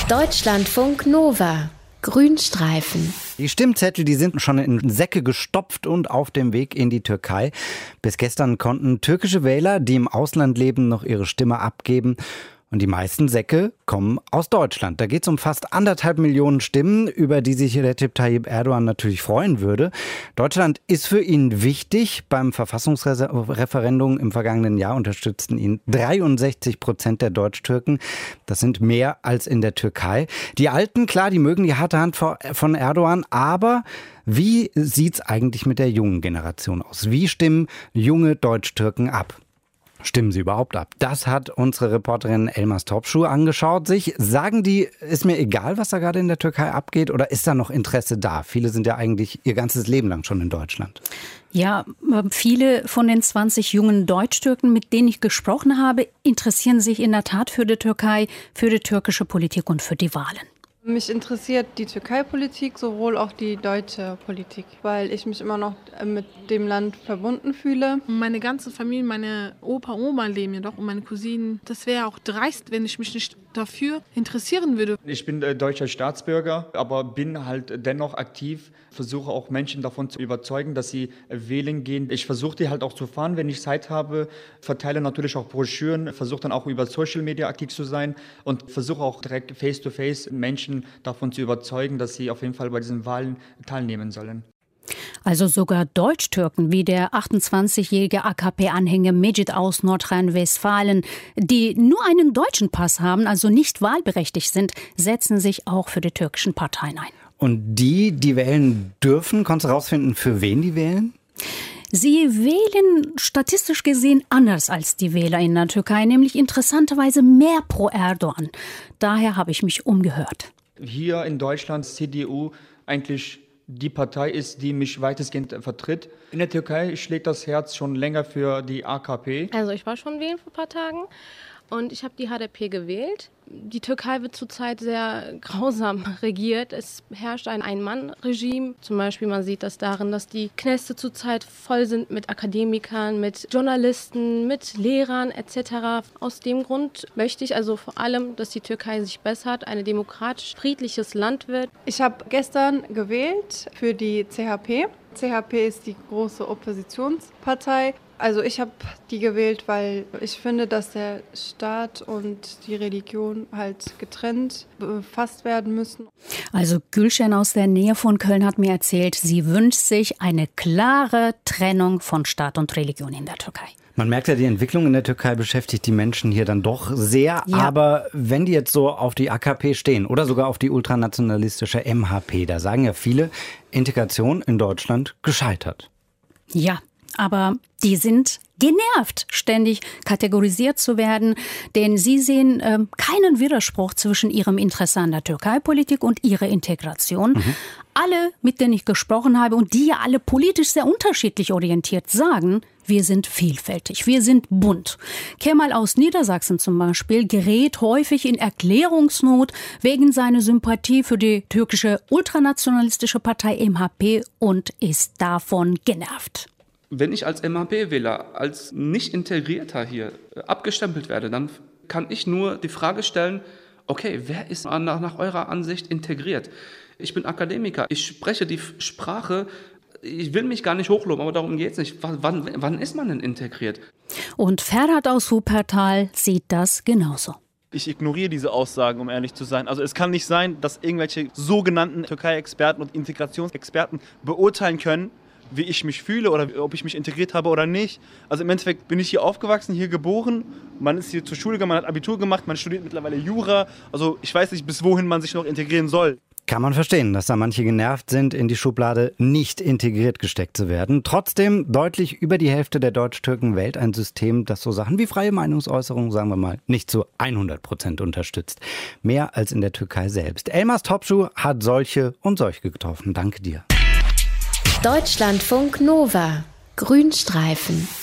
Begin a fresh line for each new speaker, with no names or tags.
Deutschlandfunk Nova. Grünstreifen.
Die Stimmzettel, die sind schon in Säcke gestopft und auf dem Weg in die Türkei. Bis gestern konnten türkische Wähler, die im Ausland leben, noch ihre Stimme abgeben. Und die meisten Säcke kommen aus Deutschland. Da geht es um fast 1,5 Millionen Stimmen, über die sich Recep Tayyip Erdogan natürlich freuen würde. Deutschland ist für ihn wichtig. Beim Verfassungsreferendum im vergangenen Jahr unterstützten ihn 63% der Deutsch-Türken. Das sind mehr als in der Türkei. Die Alten, klar, die mögen die harte Hand von Erdogan. Aber wie sieht's eigentlich mit der jungen Generation aus? Wie stimmen junge Deutsch-Türken ab? Stimmen sie überhaupt ab? Das hat unsere Reporterin Elmas Topschuh angeschaut. Sagen die, ist mir egal, was da gerade in der Türkei abgeht, oder ist da noch Interesse da? Viele sind ja eigentlich ihr ganzes Leben lang schon in Deutschland.
Ja, viele von den 20 jungen Deutsch-Türken, mit denen ich gesprochen habe, interessieren sich in der Tat für die Türkei, für die türkische Politik und für die Wahlen.
Mich interessiert die Türkei-Politik, sowohl auch die deutsche Politik, weil ich mich immer noch mit dem Land verbunden fühle.
Meine ganze Familie, meine Opa, Oma leben ja doch und meine Cousinen. Das wäre auch dreist, wenn ich mich nicht dafür interessieren würde.
Ich bin deutscher Staatsbürger, aber bin halt dennoch aktiv, versuche auch Menschen davon zu überzeugen, dass sie wählen gehen. Ich versuche die halt auch zu fahren, wenn ich Zeit habe, verteile natürlich auch Broschüren, versuche dann auch über Social Media aktiv zu sein und versuche auch direkt face-to-face Menschen davon zu überzeugen, dass sie auf jeden Fall bei diesen Wahlen teilnehmen sollen.
Also sogar Deutsch-Türken wie der 28-jährige AKP-Anhänger Mecit aus Nordrhein-Westfalen, die nur einen deutschen Pass haben, also nicht wahlberechtigt sind, setzen sich auch für die türkischen Parteien ein.
Und die wählen dürfen, konntest du rausfinden, für wen die wählen?
Sie wählen statistisch gesehen anders als die Wähler in der Türkei, nämlich interessanterweise mehr pro Erdogan. Daher habe ich mich umgehört.
Hier in Deutschland CDU eigentlich die Partei ist, die mich weitestgehend vertritt. In der Türkei schlägt das Herz schon länger für die AKP.
Also ich war schon wählen vor ein paar Tagen und ich habe die HDP gewählt. Die Türkei wird zurzeit sehr grausam regiert. Es herrscht ein Ein-Mann-Regime. Zum Beispiel, man sieht das darin, dass die Kneste zurzeit voll sind mit Akademikern, mit Journalisten, mit Lehrern etc. Aus dem Grund möchte ich also vor allem, dass die Türkei sich bessert, ein demokratisch, friedliches Land wird.
Ich habe gestern gewählt für die CHP. CHP ist die große Oppositionspartei. Also ich habe die gewählt, weil ich finde, dass der Staat und die Religion halt getrennt befasst werden müssen.
Also Gülşen aus der Nähe von Köln hat mir erzählt, sie wünscht sich eine klare Trennung von Staat und Religion in der Türkei.
Man merkt ja, die Entwicklung in der Türkei beschäftigt die Menschen hier dann doch sehr. Ja. Aber wenn die jetzt so auf die AKP stehen oder sogar auf die ultranationalistische MHP, da sagen ja viele, Integration in Deutschland gescheitert.
Ja. Aber die sind genervt, ständig kategorisiert zu werden, denn sie sehen keinen Widerspruch zwischen ihrem Interesse an der Türkei-Politik und ihrer Integration. Alle, mit denen ich gesprochen habe und die ja alle politisch sehr unterschiedlich orientiert, sagen, wir sind vielfältig, wir sind bunt. Kemal aus Niedersachsen zum Beispiel gerät häufig in Erklärungsnot wegen seiner Sympathie für die türkische ultranationalistische Partei MHP und ist davon genervt.
Wenn ich als MHP-Wähler, als nicht Integrierter hier abgestempelt werde, dann kann ich nur die Frage stellen, okay, wer ist nach eurer Ansicht integriert? Ich bin Akademiker, ich spreche die Sprache, ich will mich gar nicht hochloben, aber darum geht es nicht. Wann ist man denn integriert? Und
Ferhat aus Wuppertal sieht das genauso.
Ich ignoriere diese Aussagen, um ehrlich zu sein. Also es kann nicht sein, dass irgendwelche sogenannten Türkei-Experten und Integrationsexperten beurteilen können, wie ich mich fühle oder ob ich mich integriert habe oder nicht. Also im Endeffekt bin ich hier aufgewachsen, hier geboren, man ist hier zur Schule gegangen, man hat Abitur gemacht, man studiert mittlerweile Jura. Also ich weiß nicht, bis wohin man sich noch integrieren soll.
Kann man verstehen, dass da manche genervt sind, in die Schublade nicht integriert gesteckt zu werden. Trotzdem, deutlich über die Hälfte der Deutsch-Türken wählt ein System, das so Sachen wie freie Meinungsäußerung, sagen wir mal, nicht zu 100% unterstützt. Mehr als in der Türkei selbst. Elmas Topschuh hat solche und solche getroffen. Danke dir.
Deutschlandfunk Nova. Grünstreifen.